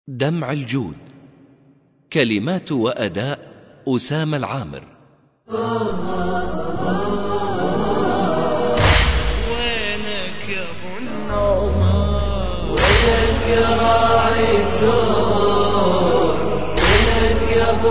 دمع الجود. كلمات وأداء أسامة العامر. وينك يا ابو النومة، وينك يا راعي سور، وينك يا ابو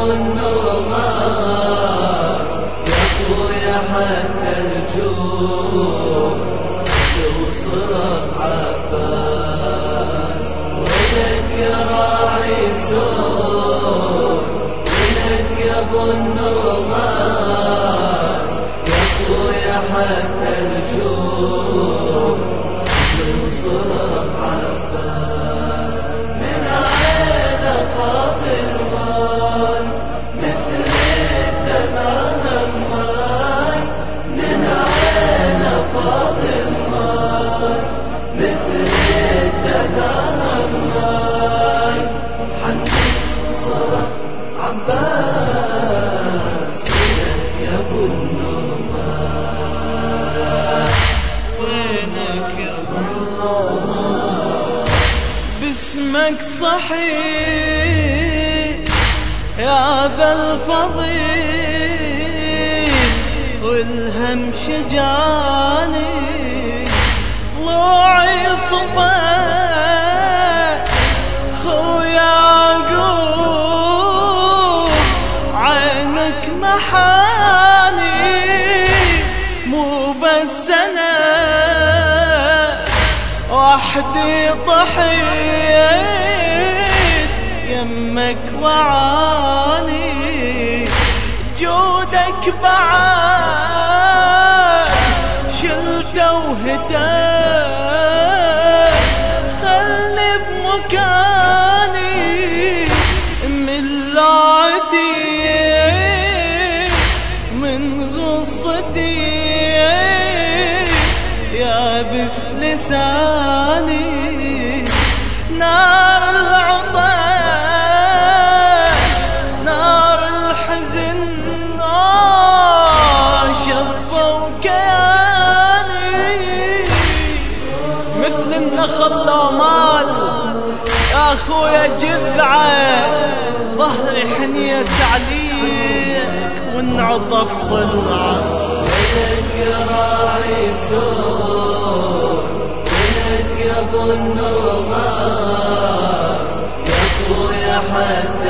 النوماس، يا اخويا حتى الجور يوصلك عباس. وينك يا راعي سور، وينك يا ابو النوماس، يا اخويا حتى الجور يوصلك عباس. من عين فاضل ماي مثل الدمع هماي، من عين فاضل ماي مثل الدمع هماي، حني صرخ عباس. وينك يا ابو النوماس، وينك يا ابو النوماس، باسمك صحيح يا ابا الفضيل، والهم شجاني ضلوعي صفات خويا عقوب، عينك محاني مو بس انا وحدي ضحيت يمك وعاني، جودك بعد شلته وهداه، خلي بمكاني من لعدي من غصتي، يابس لساني نار العطش نار الحزن، شبوا كياني مثل النخل لو مال يا اخويا جذعه، ظهري حنيت عليك وانعطف ضلعه. وينك يا راعي سور، وينك يا ابو النوماس، يا اخويا حتى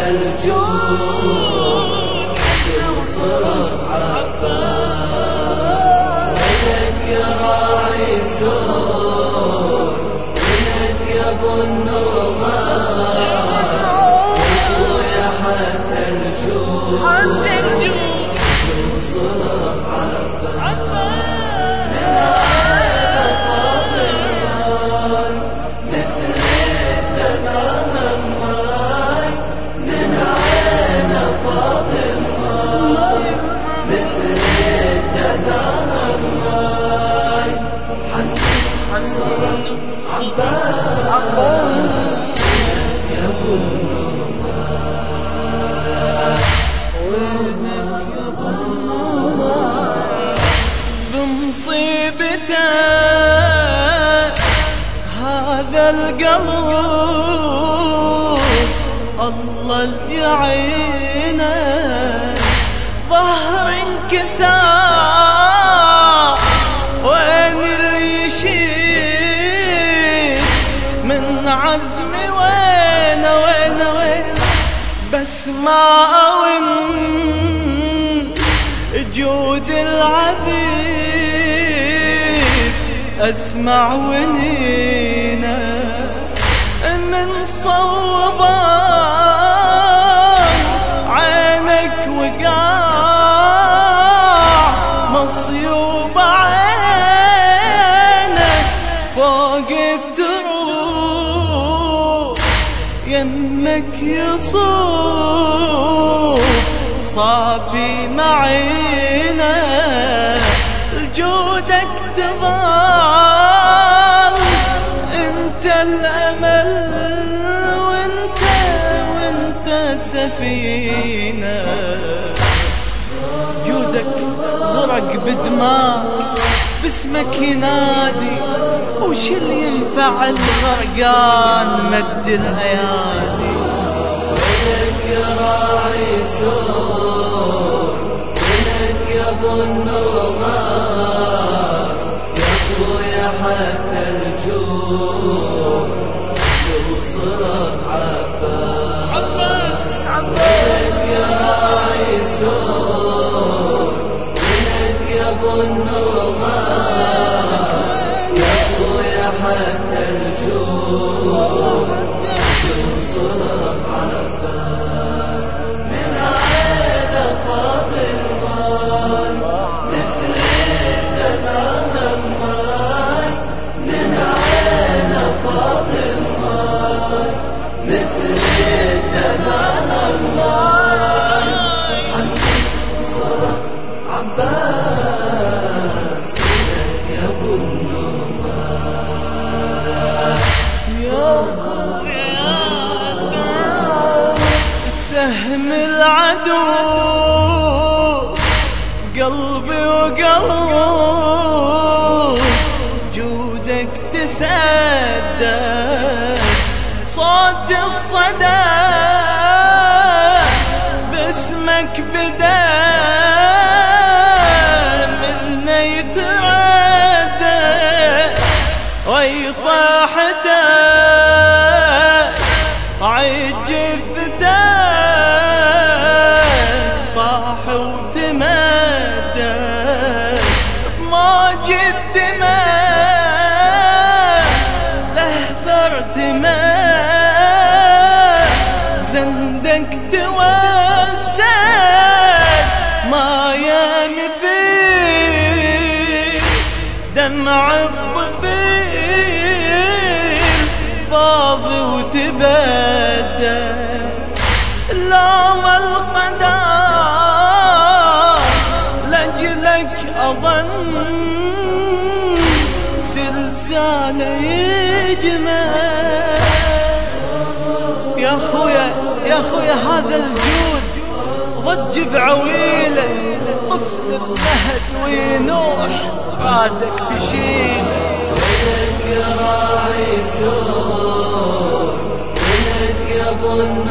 الجود يوصلك عباس. وينك يا راعي سور، وينك يا ابو النوماس، يا اخويا حتى الجود يوصلك عباس. بمصيبته هذا القلب الله اللي يعينه، ظهر انكسار وين اللي يشيل من عزمي، وين وين وين بس ما أون جود العذيب، أسمع ونينا من صوبان عينك وقاع مصيوب عينك فوق الدروب، يمك يصوب صافي معينا، جودك تظل انت الامل، وانت سفينة، جودك غرق بدماء باسمك ينادي، وش اللي ينفع الغرقان مد الايادي. يا راعي سور، ولك يا ابو النواس، يا اخويا حتى الجور يوصلك عباس. ولك يا راعي سور، ولك يا ابو النواس، يا اخويا حتى الجور يوصلك عباس. من عين فاض الماي مثل الدمع هماي، من عين فاض الماي مثل الدمع هماي، حنين صرخ عباس ولك يا ابو النواس. يا سهم العدو قلبي وقلب، جودك تسدد صوت الصدى، باسمك بدا منا يتعدى ويطاح عيد جثتك طاح وتمدد بموج الدماء، لهثر تماد زندك توسد، ما يا مثيل دمع الطفيل فاضي وتبدد. لوم القدر لجلك أظن سلسالة يجمع. يا خويا هذا الجود ضج بعويله، طفل بمهد وينوح رادك تشيل. ولك يا راعي سور، ولك يا ابو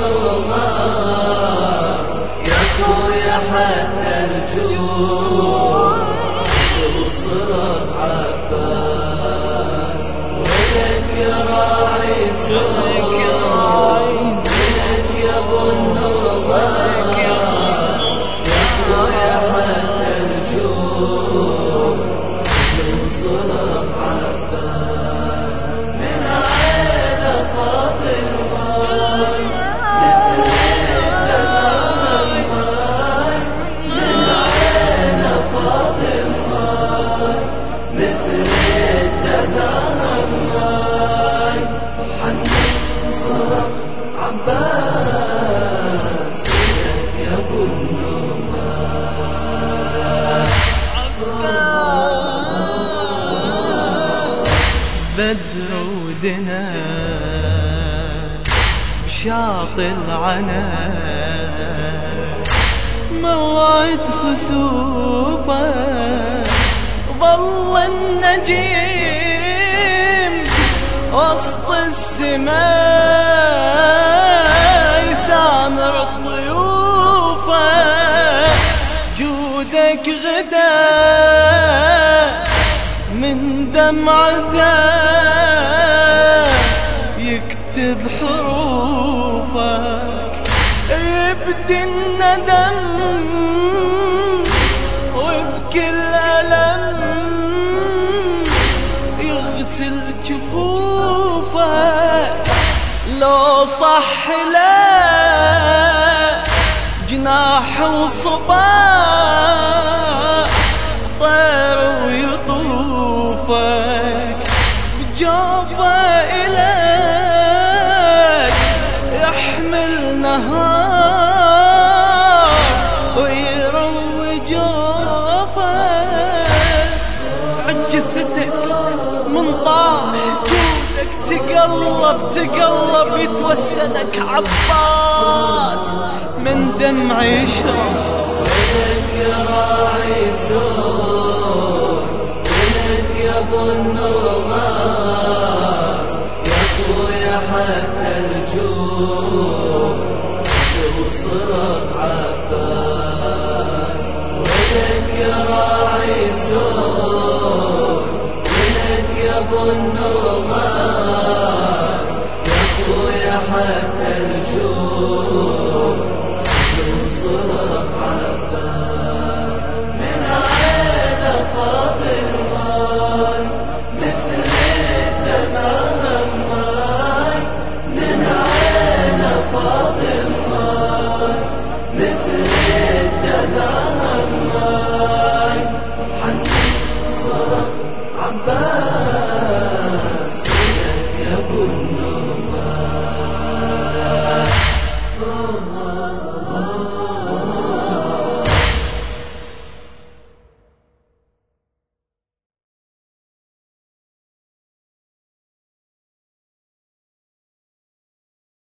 النواس، يا خويا حتى الجور يوصلك عباس. ولك يا راعي سور، ولك يا ابو النواس، يا خويا حتى الجور يوصلك عباس. من عين فاض الماي مثل الدمع هماي، من عين فاض الماي مثل الدمع هماي، حنين صرخ عباس ولك يا ابو النواس. بدر ودنا بشاطئ العنا، موعد خسوفه ظل النجيم وسط السماء يسامر ضيوفه، جودك غدا من دمعته يكتب حروفك، يبدي الندم وبكل ألم يغسل جفوفك. لو صح لا جناح وصباح طير ويطوفك، بجوفه إليك يحمل نهار ويروي جوفك. عجفتك من طاح جودك تقلب يتوسدك عباس من دمع يشرب. ولك يا راعي سور، ولك يا ابو النواس، يا اخويا حتى الجور صرخ عباس. ولك يا راعي سور، ولك يا ابو النواس، يا اخويا حتى